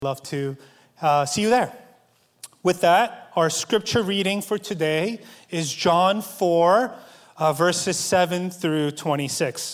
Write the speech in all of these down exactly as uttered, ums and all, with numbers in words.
Love to uh, see you there. With that, our scripture reading for today is John four, uh, verses seven through twenty-six.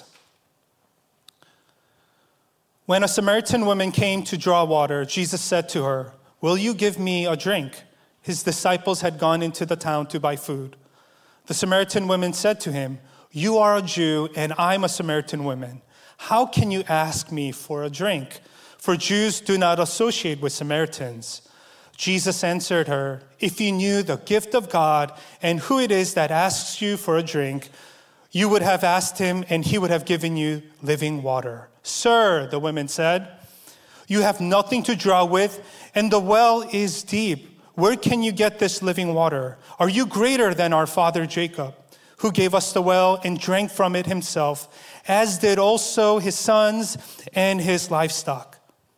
When a Samaritan woman came to draw water, Jesus said to her, "Will you give me a drink?" His disciples had gone into the town to buy food. The Samaritan woman said to him, "You are a Jew, and I'm a Samaritan woman. How can you ask me for a drink? For Jews do not associate with Samaritans." Jesus answered her, "If you knew the gift of God and who it is that asks you for a drink, you would have asked him and he would have given you living water." "Sir," the woman said, "you have nothing to draw with, and the well is deep. Where can you get this living water? Are you greater than our father Jacob, who gave us the well and drank from it himself, as did also his sons and his livestock?"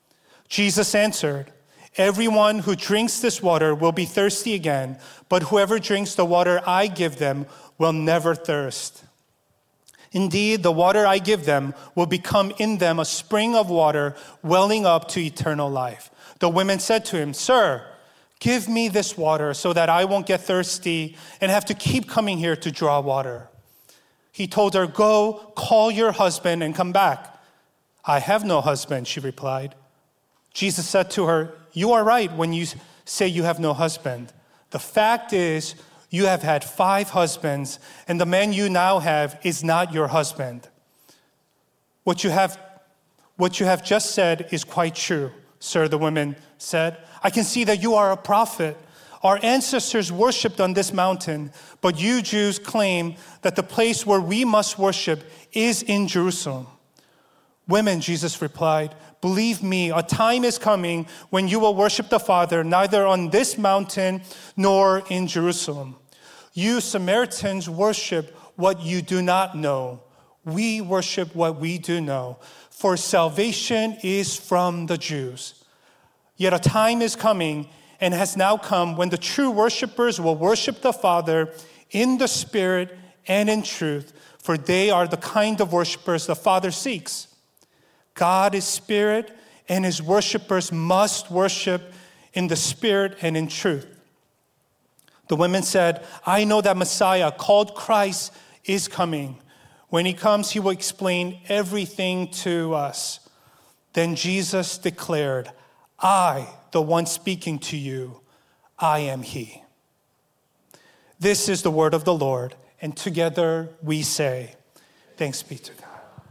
Jesus answered, "Everyone who drinks this water will be thirsty again, but whoever drinks the water I give them will never thirst. Indeed, the water I give them will become in them a spring of water welling up to eternal life." The women said to him, "Sir, give me this water so that I won't get thirsty and have to keep coming here to draw water." He told her, "Go, call your husband and come back." "I have no husband," she replied. Jesus said to her, "You are right when you say you have no husband. The fact is, you have had five husbands, and the man you now have is not your husband. What you have, what you have just said is quite true, sir," the woman said. "I can see that you are a prophet. Our ancestors worshipped on this mountain, but you Jews claim that the place where we must worship is in Jerusalem." "Women," Jesus replied, "believe me, a time is coming when you will worship the Father neither on this mountain nor in Jerusalem. You Samaritans worship what you do not know. We worship what we do know, for salvation is from the Jews. Yet a time is coming and has now come when the true worshipers will worship the Father in the Spirit and in truth, for they are the kind of worshipers the Father seeks. God is spirit, and his worshipers must worship in the spirit and in truth." The women said, "I know that Messiah, called Christ, is coming. When he comes, he will explain everything to us." Then Jesus declared, "I, the one speaking to you, I am he." This is the word of the Lord, and together we say, thanks be to God.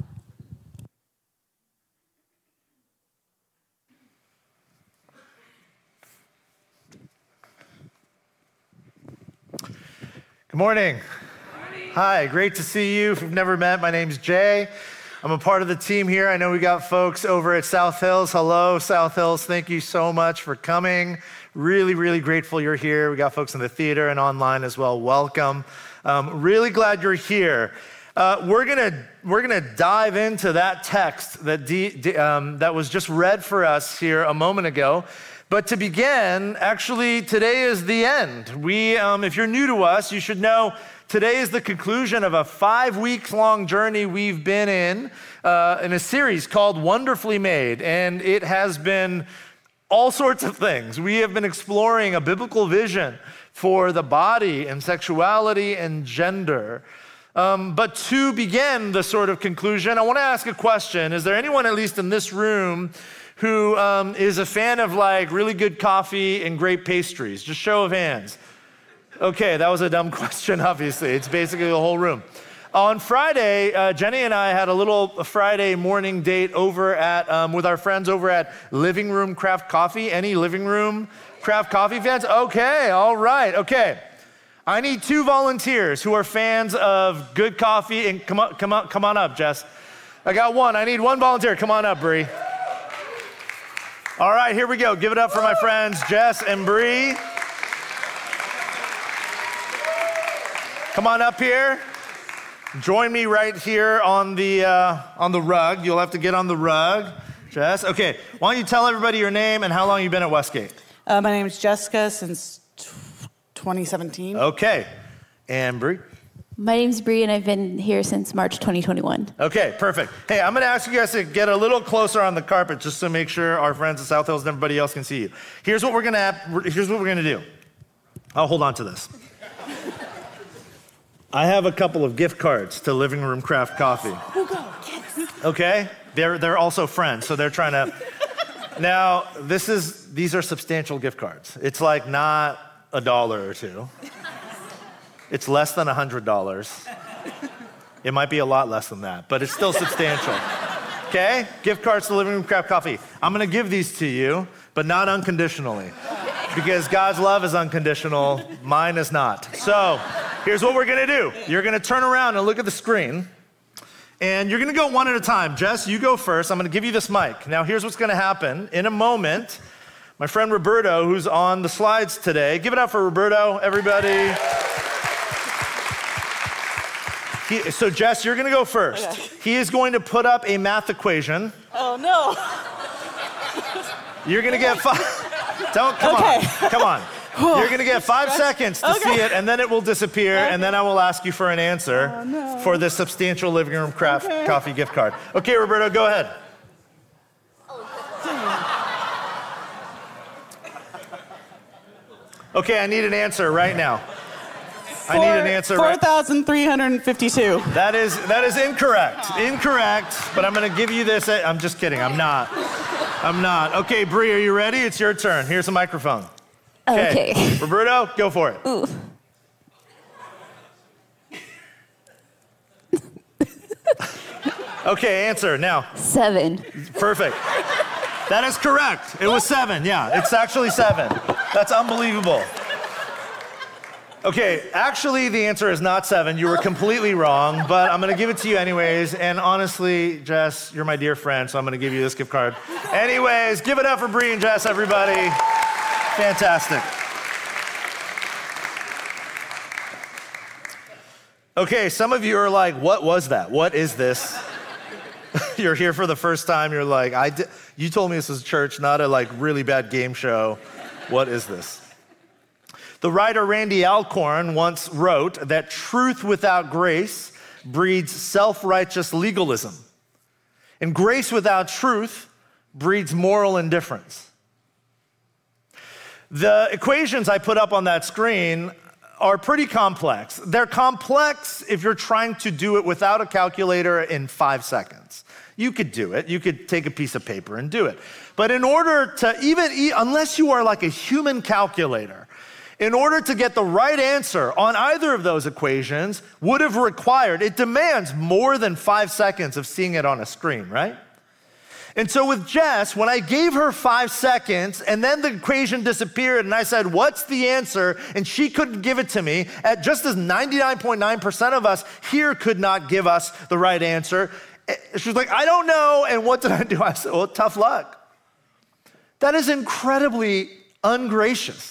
Good morning. Good morning. Hi, great to see you. If we've never met, my name's Jay. I'm a part of the team here. I know we got folks over at South Hills. Hello, South Hills. Thank you so much for coming. Really, really grateful you're here. We got folks in the theater and online as well. Welcome. Um, really glad you're here. Uh, we're gonna we're gonna dive into that text that D, D, um, that was just read for us here a moment ago. But to begin, actually, today is the end. We, um, if you're new to us, you should know today is the conclusion of a five-week-long journey we've been in, uh, in a series called Wonderfully Made, and it has been all sorts of things. We have been exploring a biblical vision for the body and sexuality and gender. Um, but to begin the sort of conclusion, I want to ask a question. Is there anyone, at least in this room, who um, is a fan of like really good coffee and great pastries? Just show of hands. Okay, that was a dumb question, obviously. It's basically the whole room. On Friday, uh, Jenny and I had a little Friday morning date over at, um, with our friends over at Living Room Craft Coffee. Any Living Room Craft Coffee fans? Okay, all right, okay. I need two volunteers who are fans of good coffee, and come on, come on, come on up, Jess. I got one, I need one volunteer. Come on up, Bree. All right, here we go. Give it up for my friends, Jess and Bree. Come on up here. Join me right here on the uh, on the rug. You'll have to get on the rug, Jess. Okay, why don't you tell everybody your name and how long you've been at Westgate? Uh, my name is Jessica since twenty seventeen. Okay, and Bree? My name's Bree, and I've been here since March twenty twenty-one. Okay, perfect. Hey, I'm gonna ask you guys to get a little closer on the carpet just to make sure our friends at South Hills and everybody else can see you. Here's what we're gonna have, here's what we're gonna do. I'll hold on to this. I have a couple of gift cards to Living Room Craft Coffee. Okay? They're they're also friends, so they're trying to. Now, this is these are substantial gift cards. It's like not a dollar or two. It's less than one hundred dollars. It might be a lot less than that, but it's still substantial. Okay? Gift cards to Living Room Craft Coffee. I'm gonna give these to you, but not unconditionally. Because God's love is unconditional, mine is not. So, here's what we're gonna do. You're gonna turn around and look at the screen, and you're gonna go one at a time. Jess, you go first. I'm gonna give you this mic. Now, here's what's gonna happen. In a moment, my friend Roberto, who's on the slides today, give it up for Roberto, everybody. He, so Jess, you're gonna go first. Okay. He is going to put up a math equation. Oh no. You're gonna get five, don't, come okay. on, come on. You're gonna get five seconds to okay. see it, and then it will disappear, okay. and then I will ask you for an answer oh, no. for this substantial Living Room Craft okay. Coffee gift card. Okay, Roberto, go ahead. Okay, I need an answer right now. I need an answer. four thousand three hundred fifty-two. That is that is incorrect. Incorrect, but I'm gonna give you this. I'm just kidding, I'm not. I'm not. Okay, Bree, are you ready? It's your turn. Here's a microphone. Okay. okay. Roberto, go for it. Ooh. Okay, answer now. Seven. Perfect. That is correct. It was seven, yeah. It's actually seven. That's unbelievable. Okay, actually the answer is not seven. You were completely wrong, but I'm gonna give it to you anyways. And honestly, Jess, you're my dear friend, so I'm gonna give you this gift card. Anyways, give it up for Bree and Jess, everybody. Fantastic. Okay, some of you are like, what was that? What is this? You're here for the first time, you're like, I di- you told me this was church, not a like really bad game show. What is this? The writer Randy Alcorn once wrote that truth without grace breeds self-righteous legalism, and grace without truth breeds moral indifference. The equations I put up on that screen are pretty complex. They're complex if you're trying to do it without a calculator in five seconds. You could do it. You could take a piece of paper and do it. But in order to even, unless you are like a human calculator, in order to get the right answer on either of those equations would have required, it demands more than five seconds of seeing it on a screen, right? And so with Jess, when I gave her five seconds and then the equation disappeared and I said, what's the answer? And she couldn't give it to me, at just as ninety-nine point nine percent of us here could not give us the right answer. She was like, I don't know, and what did I do? I said, well, tough luck. That is incredibly ungracious.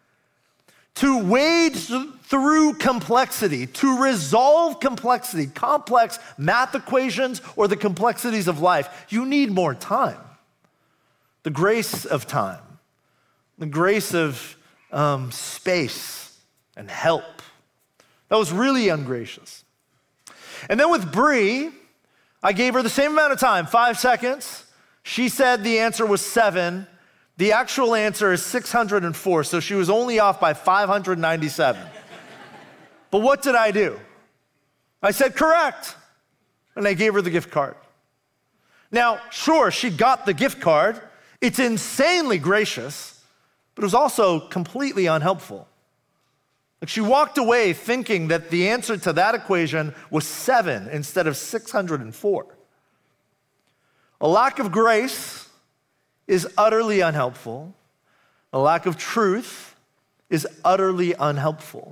To wade through complexity, to resolve complexity, complex math equations or the complexities of life, you need more time. The grace of time, the grace of um, space and help. That was really ungracious. And then with Bree, I gave her the same amount of time, five seconds. She said the answer was seven. The actual answer is six hundred four, so she was only off by five hundred ninety-seven. But what did I do? I said, correct, and I gave her the gift card. Now, sure, she got the gift card. It's insanely gracious, but it was also completely unhelpful. Like, she walked away thinking that the answer to that equation was seven instead of six hundred four. A lack of grace is utterly unhelpful. A lack of truth is utterly unhelpful.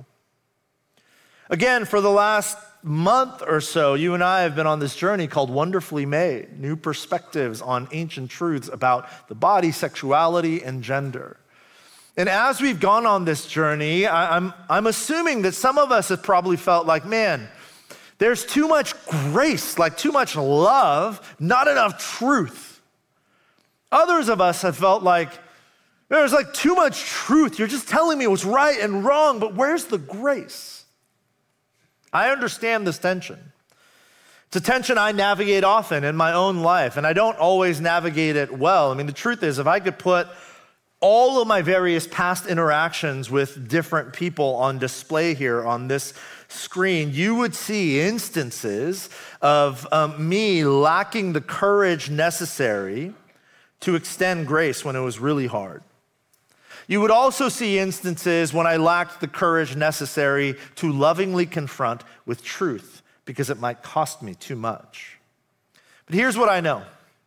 Again, for the last month or so, you and I have been on this journey called Wonderfully Made, new perspectives on ancient truths about the body, sexuality, and gender. And as we've gone on this journey, I, I'm, I'm assuming that some of us have probably felt like, man, there's too much grace, like too much love, not enough truth. Others of us have felt like there's like too much truth. You're just telling me what's right and wrong, but where's the grace? I understand this tension. It's a tension I navigate often in my own life, and I don't always navigate it well. I mean, the truth is, if I could put all of my various past interactions with different people on display here on this screen, you would see instances of um, me lacking the courage necessary to extend grace when it was really hard. You would also see instances when I lacked the courage necessary to lovingly confront with truth because it might cost me too much. But here's what I know.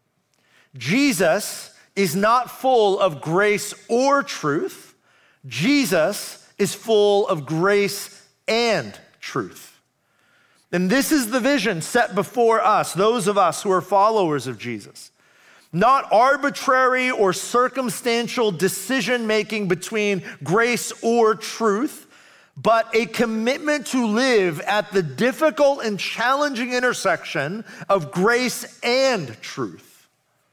Jesus is not full of grace or truth. Jesus is full of grace and truth. And this is the vision set before us, those of us who are followers of Jesus. Not arbitrary or circumstantial decision-making between grace or truth, but a commitment to live at the difficult and challenging intersection of grace and truth.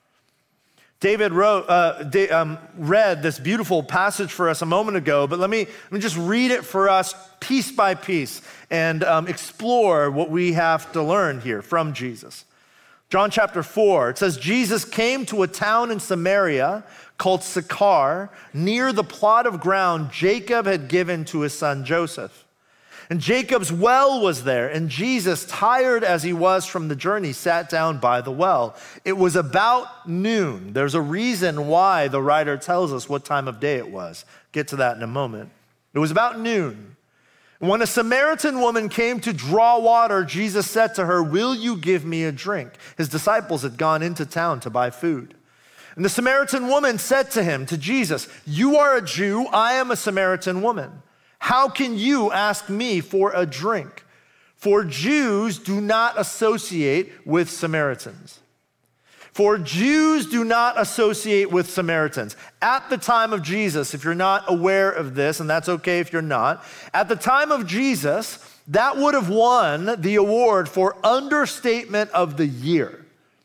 David wrote, uh, da- um, read this beautiful passage for us a moment ago, but let me, let me just read it for us piece by piece and um, explore what we have to learn here from Jesus. John chapter four, it says, Jesus came to a town in Samaria called Sychar, near the plot of ground Jacob had given to his son Joseph. And Jacob's well was there, and Jesus, tired as he was from the journey, sat down by the well. It was about noon. There's a reason why the writer tells us what time of day it was. Get to that in a moment. It was about noon. When a Samaritan woman came to draw water, Jesus said to her, "Will you give me a drink?" His disciples had gone into town to buy food. And the Samaritan woman said to him, to Jesus, "You are a Jew, I am a Samaritan woman. How can you ask me for a drink?" For Jews do not associate with Samaritans. For Jews do not associate with Samaritans. At the time of Jesus, if you're not aware of this, and that's okay if you're not, at the time of Jesus, that would have won the award for understatement of the year.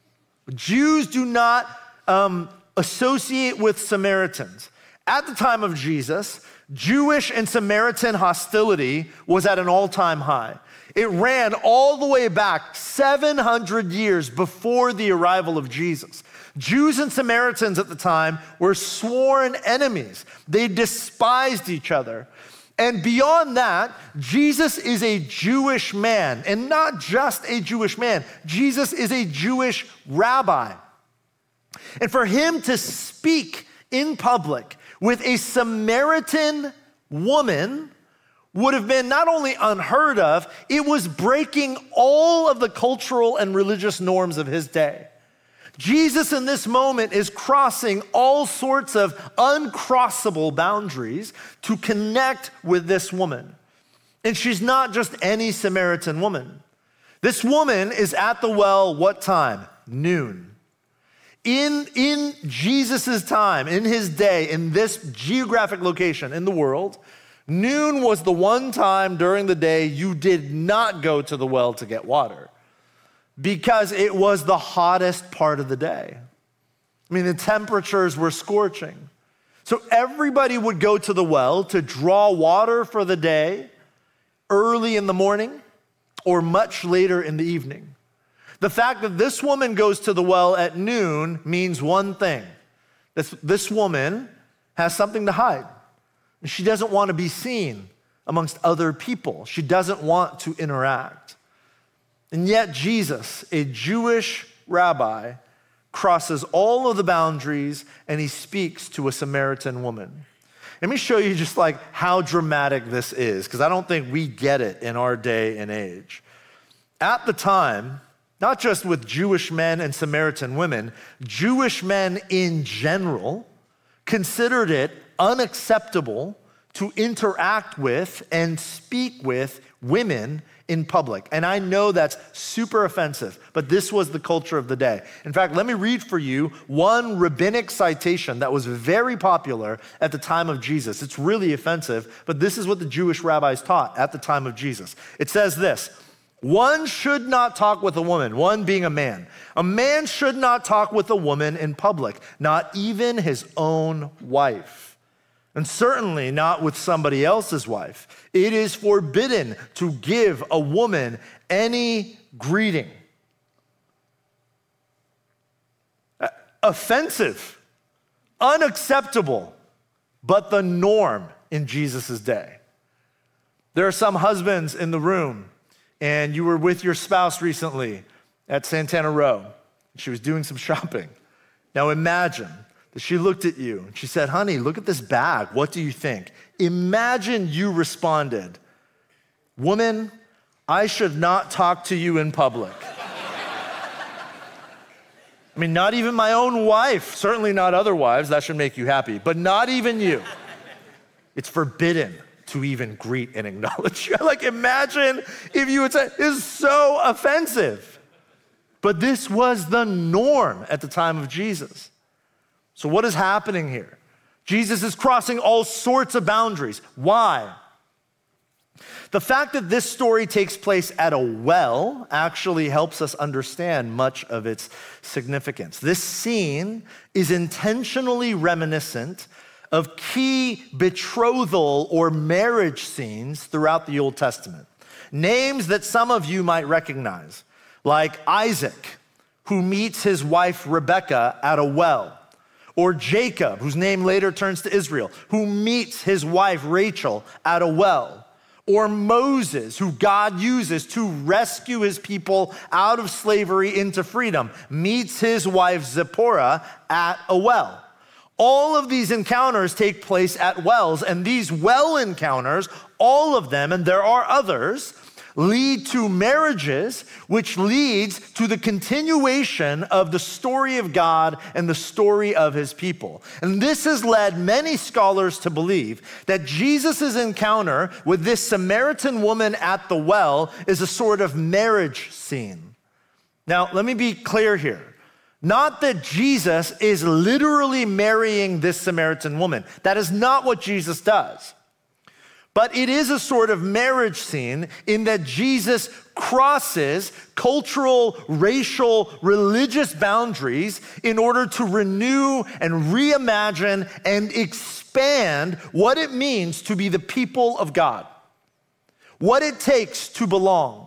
Jews do not um, associate with Samaritans. At the time of Jesus, Jewish and Samaritan hostility was at an all-time high. It ran all the way back seven hundred years before the arrival of Jesus. Jews and Samaritans at the time were sworn enemies. They despised each other. And beyond that, Jesus is a Jewish man, and not just a Jewish man. Jesus is a Jewish rabbi. And for him to speak in public with a Samaritan woman would have been not only unheard of, it was breaking all of the cultural and religious norms of his day. Jesus in this moment is crossing all sorts of uncrossable boundaries to connect with this woman. And she's not just any Samaritan woman. This woman is at the well, what time? Noon. In, in Jesus' time, in his day, in this geographic location in the world, noon was the one time during the day you did not go to the well to get water because it was the hottest part of the day. I mean, the temperatures were scorching. So everybody would go to the well to draw water for the day early in the morning or much later in the evening. The fact that this woman goes to the well at noon means one thing. This, this woman has something to hide. She doesn't want to be seen amongst other people. She doesn't want to interact. And yet Jesus, a Jewish rabbi, crosses all of the boundaries and he speaks to a Samaritan woman. Let me show you just like how dramatic this is, because I don't think we get it in our day and age. At the time, not just with Jewish men and Samaritan women, Jewish men in general considered it unacceptable to interact with and speak with women in public. And I know that's super offensive, but this was the culture of the day. In fact, let me read for you one rabbinic citation that was very popular at the time of Jesus. It's really offensive, but this is what the Jewish rabbis taught at the time of Jesus. It says this: one should not talk with a woman, one being a man. A man should not talk with a woman in public, not even his own wife. and certainly not with somebody else's wife. It is forbidden to give a woman any greeting. Offensive, unacceptable, but the norm in Jesus' day. There are some husbands in the room, and you were with your spouse recently at Santana Row. She was doing some shopping. Now imagine that she looked at you and she said, honey, look at this bag. What do you think? Imagine you responded, woman, I should not talk to you in public. I mean, not even my own wife, certainly not other wives, that should make you happy, but not even you. It's forbidden to even greet and acknowledge you. Like, imagine if you would say, it's so offensive. But this was the norm at the time of Jesus. So what is happening here? Jesus is crossing all sorts of boundaries. Why? The fact that this story takes place at a well actually helps us understand much of its significance. This scene is intentionally reminiscent of key betrothal or marriage scenes throughout the Old Testament. Names that some of you might recognize, like Isaac, who meets his wife Rebekah at a well, or Jacob, whose name later turns to Israel, who meets his wife Rachel at a well, or Moses, who God uses to rescue his people out of slavery into freedom, meets his wife Zipporah at a well. All of these encounters take place at wells, and these well encounters, all of them, and there are others, lead to marriages, which leads to the continuation of the story of God and the story of his people. And this has led many scholars to believe that Jesus' encounter with this Samaritan woman at the well is a sort of marriage scene. Now, let me be clear here. Not that Jesus is literally marrying this Samaritan woman. That is not what Jesus does. But it is a sort of marriage scene in that Jesus crosses cultural, racial, religious boundaries in order to renew and reimagine and expand what it means to be the people of God, what it takes to belong.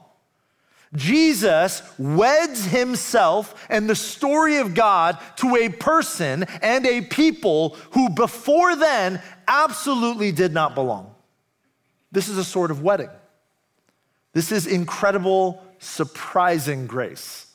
Jesus weds himself and the story of God to a person and a people who before then absolutely did not belong. This is a sort of wedding. This is incredible, surprising grace.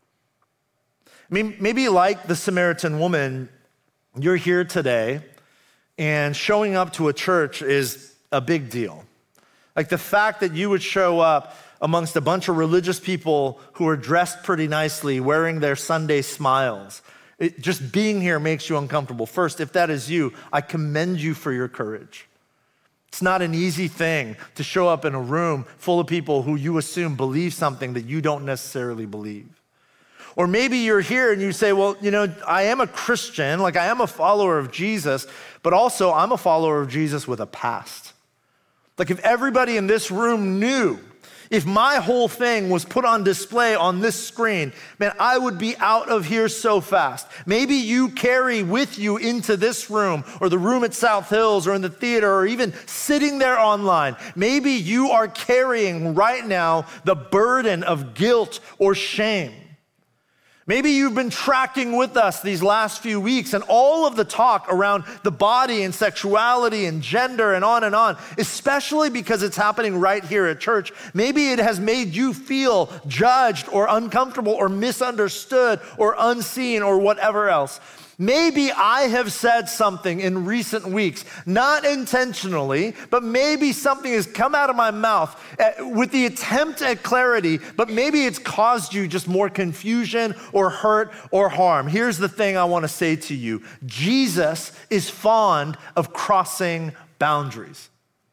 I mean, maybe like the Samaritan woman, you're here today and showing up to a church is a big deal. Like the fact that you would show up amongst a bunch of religious people who are dressed pretty nicely, wearing their Sunday smiles. It, just being here makes you uncomfortable. First, if that is you, I commend you for your courage. It's not an easy thing to show up in a room full of people who you assume believe something that you don't necessarily believe. Or maybe you're here and you say, well, you know, I am a Christian, like I am a follower of Jesus, but also I'm a follower of Jesus with a past. Like if everybody in this room knew, if my whole thing was put on display on this screen, man, I would be out of here so fast. Maybe you carry with you into this room or the room at South Hills or in the theater or even sitting there online. Maybe you are carrying right now the burden of guilt or shame. Maybe you've been tracking with us these last few weeks and all of the talk around the body and sexuality and gender and on and on, especially because it's happening right here at church. Maybe it has made you feel judged or uncomfortable or misunderstood or unseen or whatever else. Maybe I have said something in recent weeks, not intentionally, but maybe something has come out of my mouth with the attempt at clarity, but maybe it's caused you just more confusion or hurt or harm. Here's the thing I want to say to you. Jesus is fond of crossing boundaries.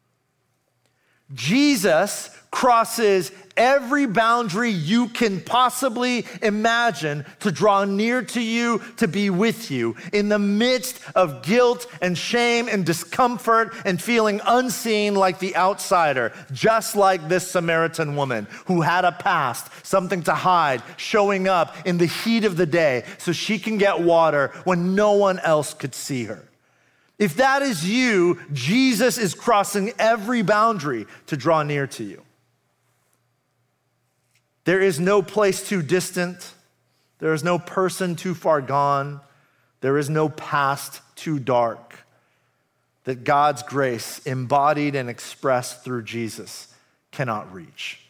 Jesus crosses every boundary you can possibly imagine to draw near to you, to be with you in the midst of guilt and shame and discomfort and feeling unseen like the outsider, just like this Samaritan woman who had a past, something to hide, showing up in the heat of the day so she can get water when no one else could see her. If that is you, Jesus is crossing every boundary to draw near to you. There is no place too distant. There is no person too far gone. There is no past too dark that God's grace, embodied and expressed through Jesus, cannot reach.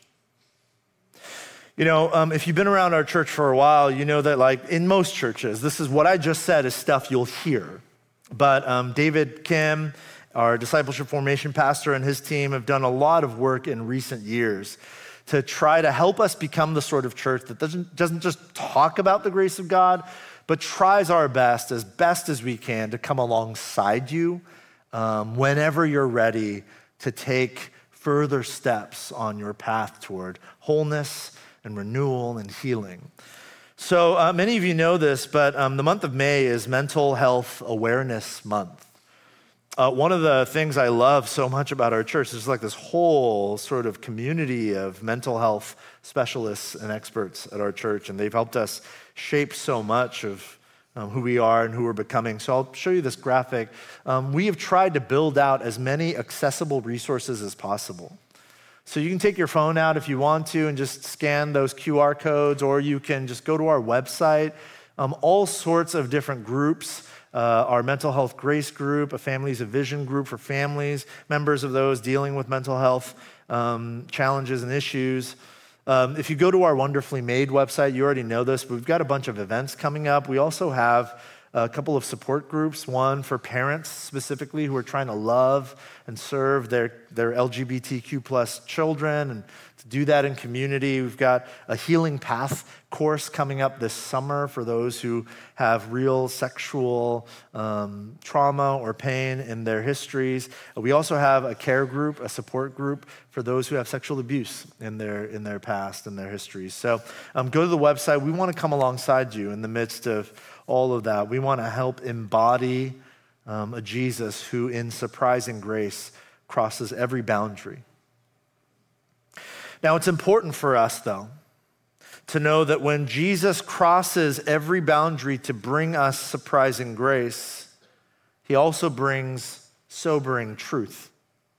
You know, um, if you've been around our church for a while, you know that like in most churches, this is what I just said is stuff you'll hear. But um, David Kim, our discipleship formation pastor, and his team have done a lot of work in recent years to try to help us become the sort of church that doesn't, doesn't just talk about the grace of God, but tries our best, as best as we can, to come alongside you um, whenever you're ready to take further steps on your path toward wholeness and renewal and healing. So uh, many of you know this, but um, the month of May is Mental Health Awareness Month. Uh, one of the things I love so much about our church is like this whole sort of community of mental health specialists and experts at our church, and they've helped us shape so much of um, who we are and who we're becoming. So I'll show you this graphic. Um, we have tried to build out as many accessible resources as possible. So you can take your phone out if you want to and just scan those Q R codes, or you can just go to our website. Um, all sorts of different groups, uh, our mental health grace group, a Families of Vision group for families, members of those dealing with mental health um, challenges and issues. Um, if you go to our Wonderfully Made website, you already know this, but we've got a bunch of events coming up. We also have a couple of support groups, one for parents specifically who are trying to love and serve their, their L G B T Q plus children, and to do that in community. We've got a Healing Path course coming up this summer for those who have real sexual um, trauma or pain in their histories. We also have a care group, a support group for those who have sexual abuse in their, in their past and their histories. So um, go to the website. We want to come alongside you in the midst of all of that. We want to help embody um, a Jesus who, in surprising grace, crosses every boundary. Now, it's important for us, though, to know that when Jesus crosses every boundary to bring us surprising grace, he also brings sobering truth.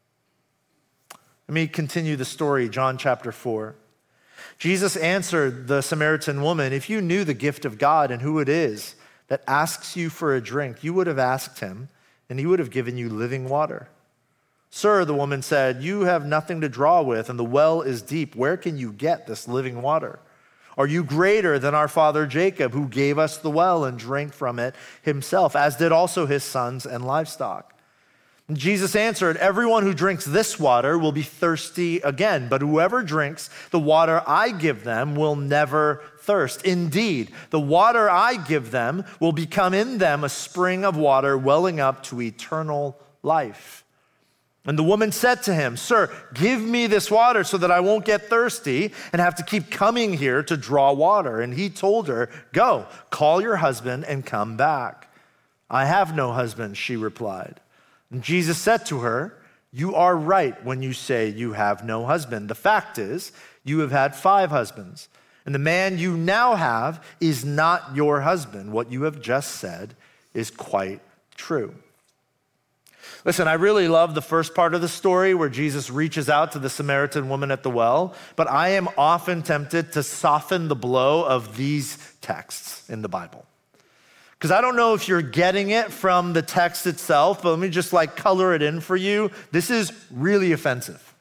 Let me continue the story, John chapter four. Jesus answered the Samaritan woman, "If you knew the gift of God and who it is that asks you for a drink, you would have asked him, and he would have given you living water." "Sir," the woman said, "you have nothing to draw with, and the well is deep. Where can you get this living water? Are you greater than our father Jacob, who gave us the well and drank from it himself, as did also his sons and livestock?" And Jesus answered, "Everyone who drinks this water will be thirsty again, but whoever drinks the water I give them will never thirst. Indeed, the water I give them will become in them a spring of water welling up to eternal life." And the woman said to him, "Sir, give me this water so that I won't get thirsty and have to keep coming here to draw water." And he told her, "Go, call your husband and come back." "I have no husband," she replied. And Jesus said to her, "You are right when you say you have no husband. The fact is, you have had five husbands, and the man you now have is not your husband. What you have just said is quite true." Listen, I really love the first part of the story where Jesus reaches out to the Samaritan woman at the well, but I am often tempted to soften the blow of these texts in the Bible. Because I don't know if you're getting it from the text itself, but let me just like color it in for you. This is really offensive.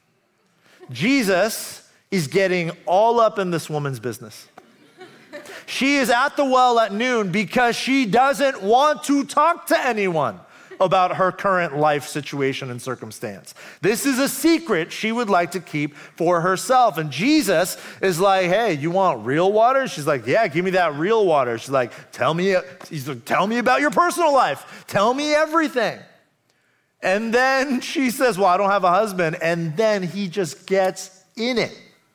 Jesus is getting all up in this woman's business. She is at the well at noon because she doesn't want to talk to anyone about her current life situation and circumstance. This is a secret she would like to keep for herself. And Jesus is like, "Hey, you want real water?" She's like, "Yeah, give me that real water." She's like, tell me, he's like, tell me about your personal life. Tell me everything. And then she says, "Well, I don't have a husband." And then he just gets in it.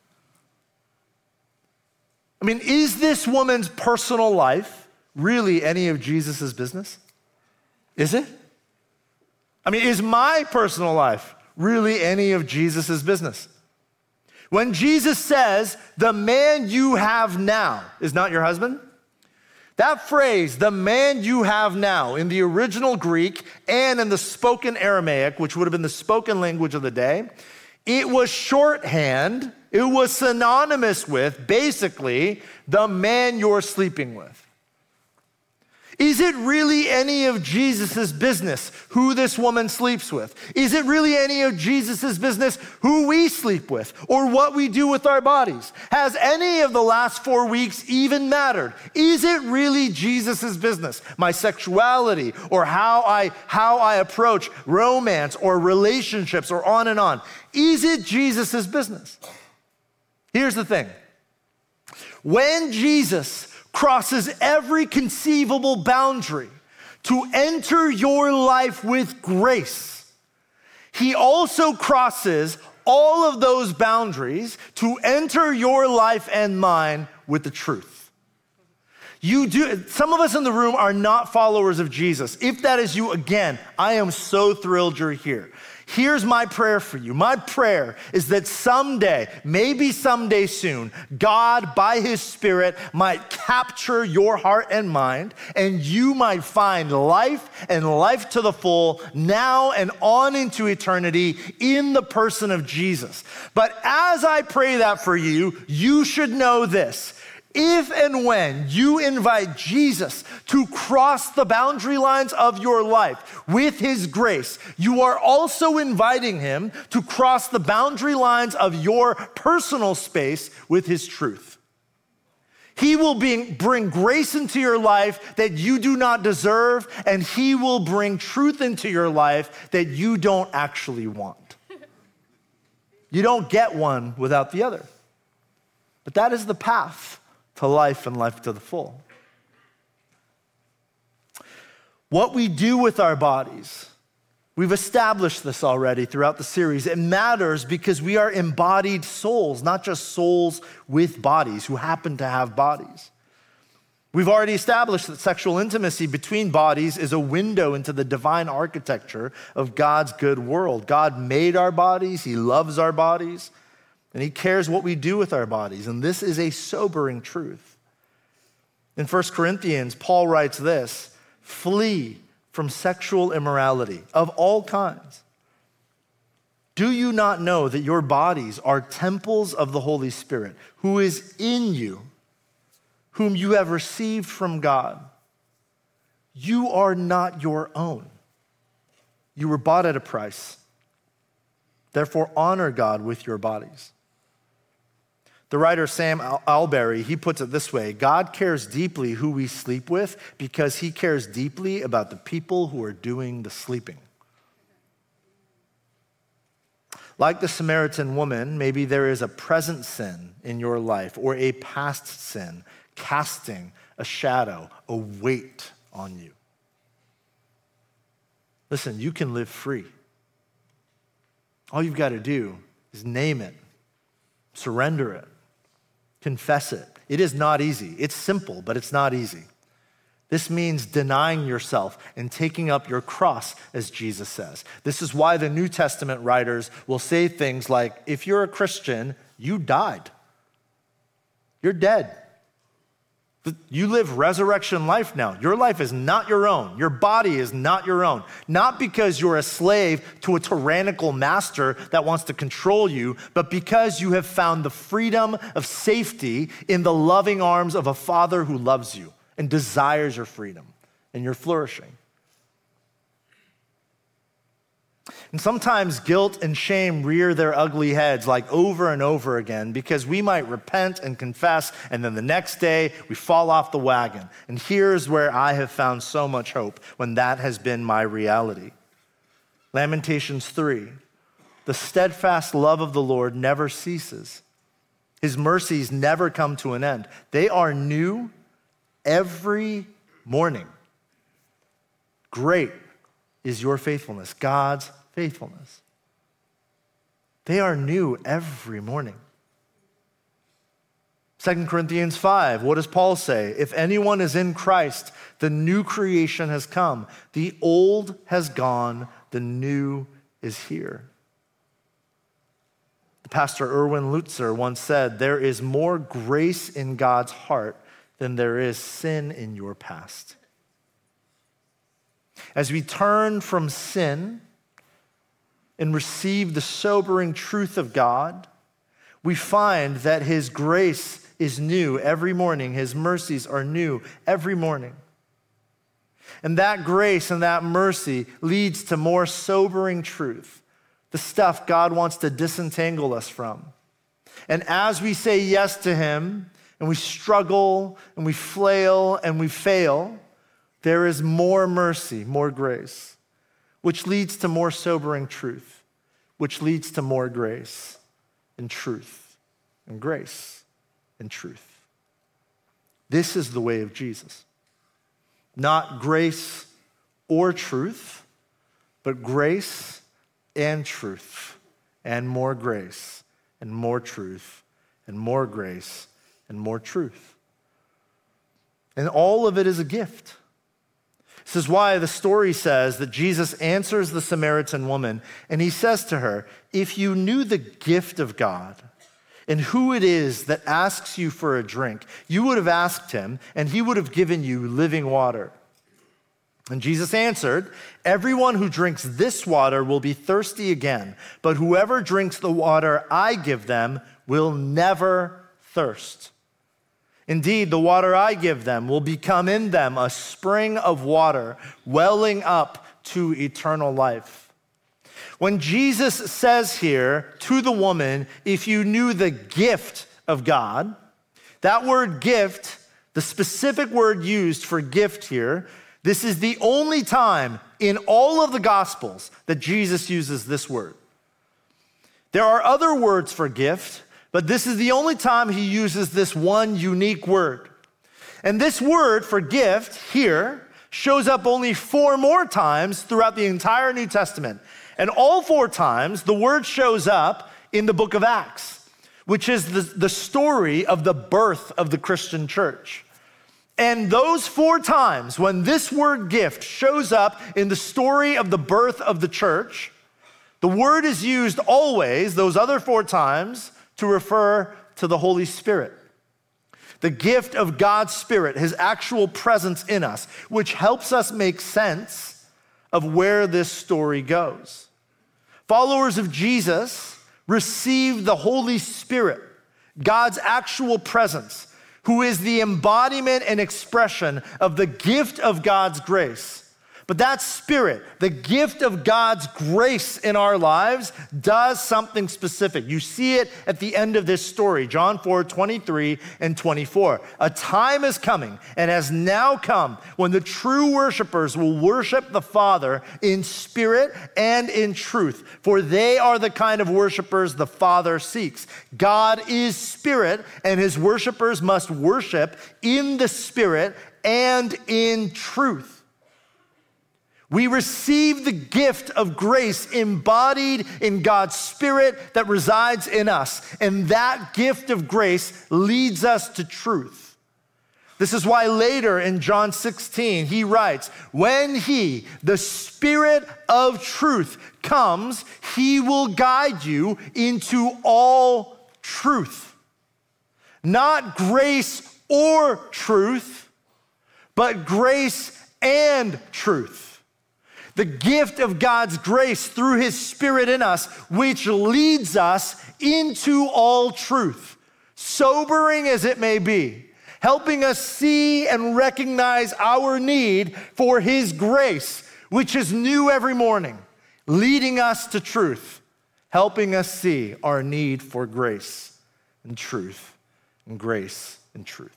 I mean, is this woman's personal life really any of Jesus's business? Is it? I mean, is my personal life really any of Jesus's business? When Jesus says, "The man you have now is not your husband," That phrase, the man you have now, in the original Greek and in the spoken Aramaic, which would have been the spoken language of the day, it was shorthand, it was synonymous with, basically, the man you're sleeping with. Is it really any of Jesus' business who this woman sleeps with? Is it really any of Jesus' business who we sleep with or what we do with our bodies? Has any of the last four weeks even mattered? Is it really Jesus' business? My sexuality or how I, how I approach romance or relationships or on and on. Is it Jesus' business? Here's the thing. When Jesus crosses every conceivable boundary to enter your life with grace, he also crosses all of those boundaries to enter your life and mine with the truth. You do, some of us in the room are not followers of Jesus. If that is you, again, I am so thrilled you're here. Here's my prayer for you. My prayer is that someday, maybe someday soon, God, by his Spirit, might capture your heart and mind, and you might find life and life to the full now and on into eternity in the person of Jesus. But as I pray that for you, you should know this. If and when you invite Jesus to cross the boundary lines of your life with his grace, you are also inviting him to cross the boundary lines of your personal space with his truth. He will be, bring grace into your life that you do not deserve, and he will bring truth into your life that you don't actually want. You don't get one without the other. But that is the path to life and life to the full. What we do with our bodies, we've established this already throughout the series. It matters because we are embodied souls, not just souls with bodies who happen to have bodies. We've already established that sexual intimacy between bodies is a window into the divine architecture of God's good world. God made our bodies, he loves our bodies, and he cares what we do with our bodies. And this is a sobering truth. In First Corinthians, Paul writes this, flee from sexual immorality of all kinds. Do you not know that your bodies are temples of the Holy Spirit, who is in you, whom you have received from God? You are not your own. You were bought at a price. Therefore, honor God with your bodies. The writer Sam Alberry, he puts it this way: God cares deeply who we sleep with because he cares deeply about the people who are doing the sleeping. Like the Samaritan woman, maybe there is a present sin in your life or a past sin casting a shadow, a weight on you. Listen, you can live free. All you've got to do is name it, surrender it, confess it. It is not easy. It's simple, but it's not easy. This means denying yourself and taking up your cross, as Jesus says. This is why the New Testament writers will say things like, if you're a Christian, you died. You're dead. You live resurrection life now. Your life is not your own. Your body is not your own. Not because you're a slave to a tyrannical master that wants to control you, but because you have found the freedom of safety in the loving arms of a Father who loves you and desires your freedom and your flourishing. And sometimes guilt and shame rear their ugly heads like over and over again because we might repent and confess, and then the next day we fall off the wagon. And here's where I have found so much hope when that has been my reality. Lamentations three, the steadfast love of the Lord never ceases. His mercies never come to an end. They are new every morning. Great is your faithfulness, God's faithfulness. They are new every morning. Second Corinthians five, what does Paul say? If anyone is in Christ, the new creation has come. The old has gone, the new is here. Pastor Erwin Lutzer once said, there is more grace in God's heart than there is sin in your past. As we turn from sin and receive the sobering truth of God, we find that his grace is new every morning. His mercies are new every morning. And that grace and that mercy leads to more sobering truth, the stuff God wants to disentangle us from. And as we say yes to him, and we struggle, and we flail, and we fail, there is more mercy, more grace, which leads to more sobering truth, which leads to more grace and truth and grace and truth. This is the way of Jesus. Not grace or truth, but grace and truth, and more grace and more truth and more grace and more truth. And all of it is a gift. This is why the story says that Jesus answers the Samaritan woman, and he says to her, if you knew the gift of God and who it is that asks you for a drink, you would have asked him, and he would have given you living water. And Jesus answered, everyone who drinks this water will be thirsty again, but whoever drinks the water I give them will never thirst. Indeed, the water I give them will become in them a spring of water welling up to eternal life. When Jesus says here to the woman, if you knew the gift of God, that word gift, the specific word used for gift here, this is the only time in all of the Gospels that Jesus uses this word. There are other words for gift, but this is the only time he uses this one unique word. And this word for gift here shows up only four more times throughout the entire New Testament. And all four times, the word shows up in the book of Acts, which is the, the story of the birth of the Christian church. And those four times when this word gift shows up in the story of the birth of the church, the word is used always, those other four times, to refer to the Holy Spirit. The gift of God's Spirit, his actual presence in us, which helps us make sense of where this story goes. Followers of Jesus receive the Holy Spirit, God's actual presence, who is the embodiment and expression of the gift of God's grace. But that Spirit, the gift of God's grace in our lives, does something specific. You see it at the end of this story, John four, twenty-three and twenty-four. A time is coming and has now come when the true worshipers will worship the Father in spirit and in truth, for they are the kind of worshipers the Father seeks. God is spirit, and his worshipers must worship in the Spirit and in truth. We receive the gift of grace embodied in God's Spirit that resides in us. And that gift of grace leads us to truth. This is why later in John sixteen, he writes, when he, the Spirit of truth, comes, he will guide you into all truth. Not grace or truth, but grace and truth. The gift of God's grace through his Spirit in us, which leads us into all truth, sobering as it may be, helping us see and recognize our need for his grace, which is new every morning, leading us to truth, helping us see our need for grace and truth and grace and truth.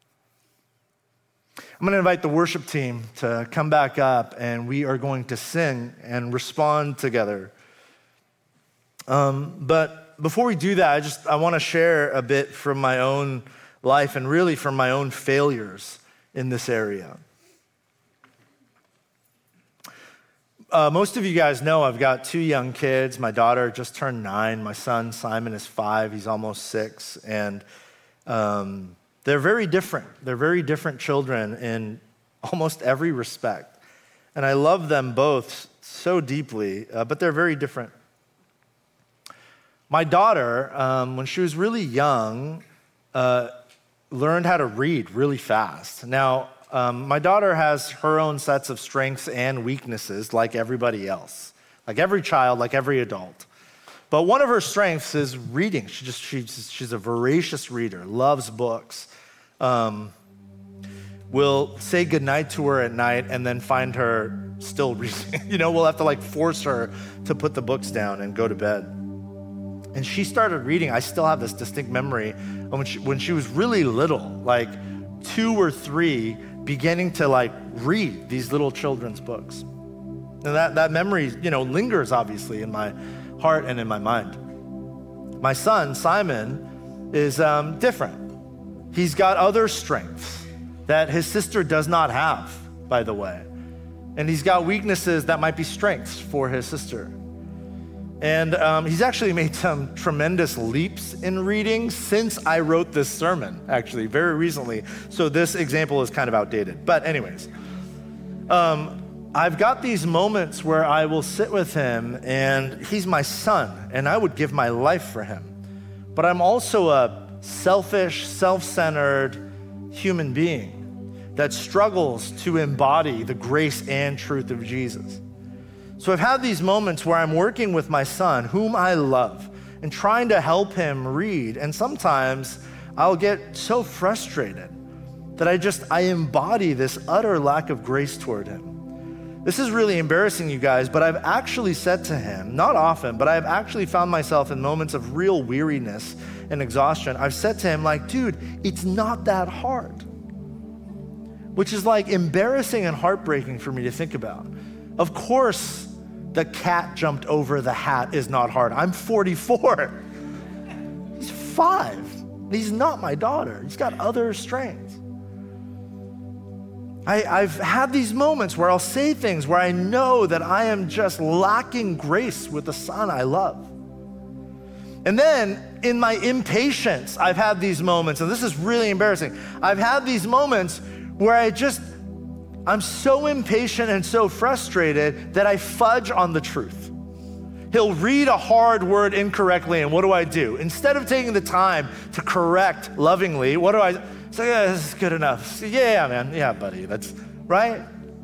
I'm going to invite the worship team to come back up, and we are going to sing and respond together. Um, but before we do that, I just I want to share a bit from my own life and really from my own failures in this area. Uh, most of you guys know I've got two young kids. My daughter just turned nine. My son, Simon, is five. He's almost six. And um, they're very different. They're very different children in almost every respect. And I love them both so deeply, uh, but they're very different. My daughter, um, when she was really young, uh, learned how to read really fast. Now, um, my daughter has her own sets of strengths and weaknesses like everybody else, like every child, like every adult. But one of her strengths is reading. She just she's, she's a voracious reader, loves books. Um, we'll say goodnight to her at night and then find her still reading. You know, we'll have to like force her to put the books down and go to bed. And she started reading. I still have this distinct memory of when she, when she was really little, like two or three, beginning to like read these little children's books. And that, that memory, you know, lingers obviously in my heart and in my mind. My son, Simon, is um, different. He's got other strengths that his sister does not have, by the way. And he's got weaknesses that might be strengths for his sister. And um, he's actually made some tremendous leaps in reading since I wrote this sermon, actually, very recently. So this example is kind of outdated. But anyways, um, I've got these moments where I will sit with him, and he's my son, and I would give my life for him. But I'm also a selfish, self-centered human being that struggles to embody the grace and truth of Jesus. So I've had these moments where I'm working with my son, whom I love, and trying to help him read. And sometimes I'll get so frustrated that I just, I embody this utter lack of grace toward him. This is really embarrassing, you guys, but I've actually said to him, not often, but I've actually found myself in moments of real weariness and exhaustion. I've said to him, like, dude, it's not that hard. Which is like embarrassing and heartbreaking for me to think about. Of course, the cat jumped over the hat is not hard. I'm forty-four. He's five. He's not my daughter. He's got other strengths. I, I've had these moments where I'll say things where I know that I am just lacking grace with the son I love. And then in my impatience, I've had these moments, and this is really embarrassing. I've had these moments where I just, I'm so impatient and so frustrated that I fudge on the truth. He'll read a hard word incorrectly, and what do I do? Instead of taking the time to correct lovingly, what do I say? Yeah, this is good enough. Yeah, man, yeah, buddy, that's right.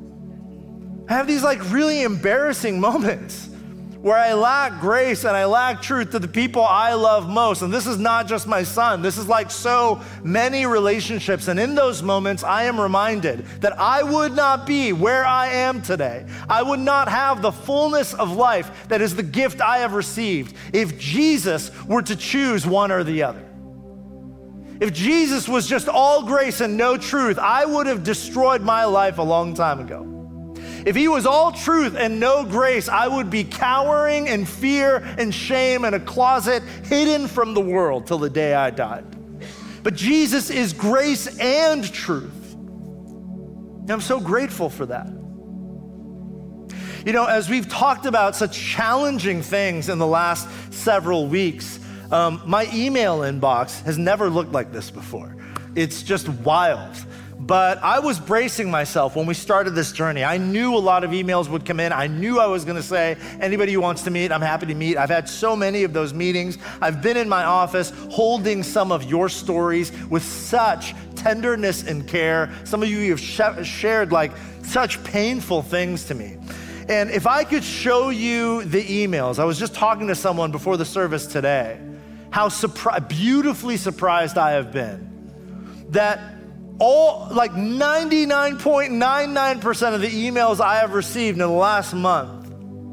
I have these like really embarrassing moments where I lack grace and I lack truth to the people I love most. And this is not just my son. This is like so many relationships. And in those moments, I am reminded that I would not be where I am today. I would not have the fullness of life that is the gift I have received if Jesus were to choose one or the other. If Jesus was just all grace and no truth, I would have destroyed my life a long time ago. If he was all truth and no grace, I would be cowering in fear and shame in a closet, hidden from the world till the day I died. But Jesus is grace and truth. And I'm so grateful for that. You know, as we've talked about such challenging things in the last several weeks, um, my email inbox has never looked like this before. It's just wild. But I was bracing myself when we started this journey. I knew a lot of emails would come in. I knew I was gonna say, anybody who wants to meet, I'm happy to meet. I've had so many of those meetings. I've been in my office holding some of your stories with such tenderness and care. Some of you have sh- shared like such painful things to me. And if I could show you the emails, I was just talking to someone before the service today, how surpri- beautifully surprised I have been that all, like ninety-nine point nine nine percent of the emails I have received in the last month,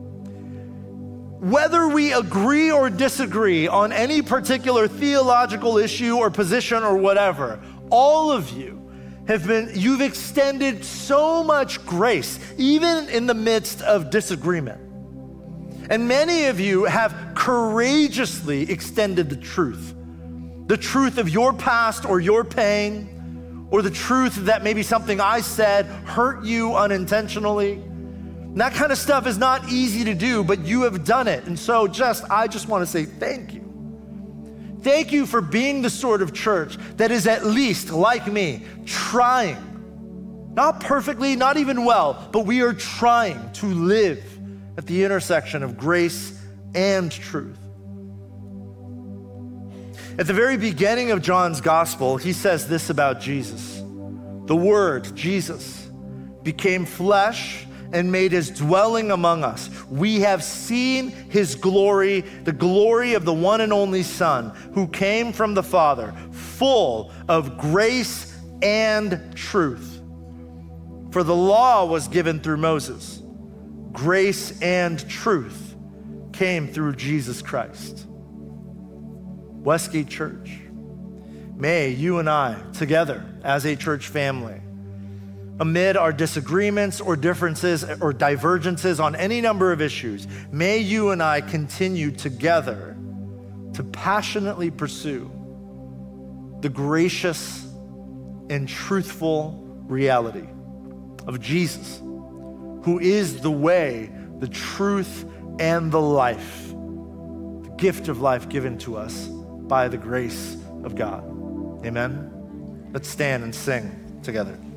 whether we agree or disagree on any particular theological issue or position or whatever, all of you have been, you've extended so much grace, even in the midst of disagreement. And many of you have courageously extended the truth, the truth of your past or your pain, or the truth that maybe something I said hurt you unintentionally. And that kind of stuff is not easy to do, but you have done it. And so just, I just want to say thank you. Thank you for being the sort of church that is at least, like me, trying, not perfectly, not even well, but we are trying to live at the intersection of grace and truth. At the very beginning of John's gospel, he says this about Jesus. The Word, Jesus, became flesh and made his dwelling among us. We have seen his glory, the glory of the one and only Son, who came from the Father, full of grace and truth. For the law was given through Moses. Grace and truth came through Jesus Christ. Westgate Church, may you and I, together as a church family, amid our disagreements or differences or divergences on any number of issues, may you and I continue together to passionately pursue the gracious and truthful reality of Jesus, who is the way, the truth, and the life, the gift of life given to us by the grace of God. Amen? Let's stand and sing together.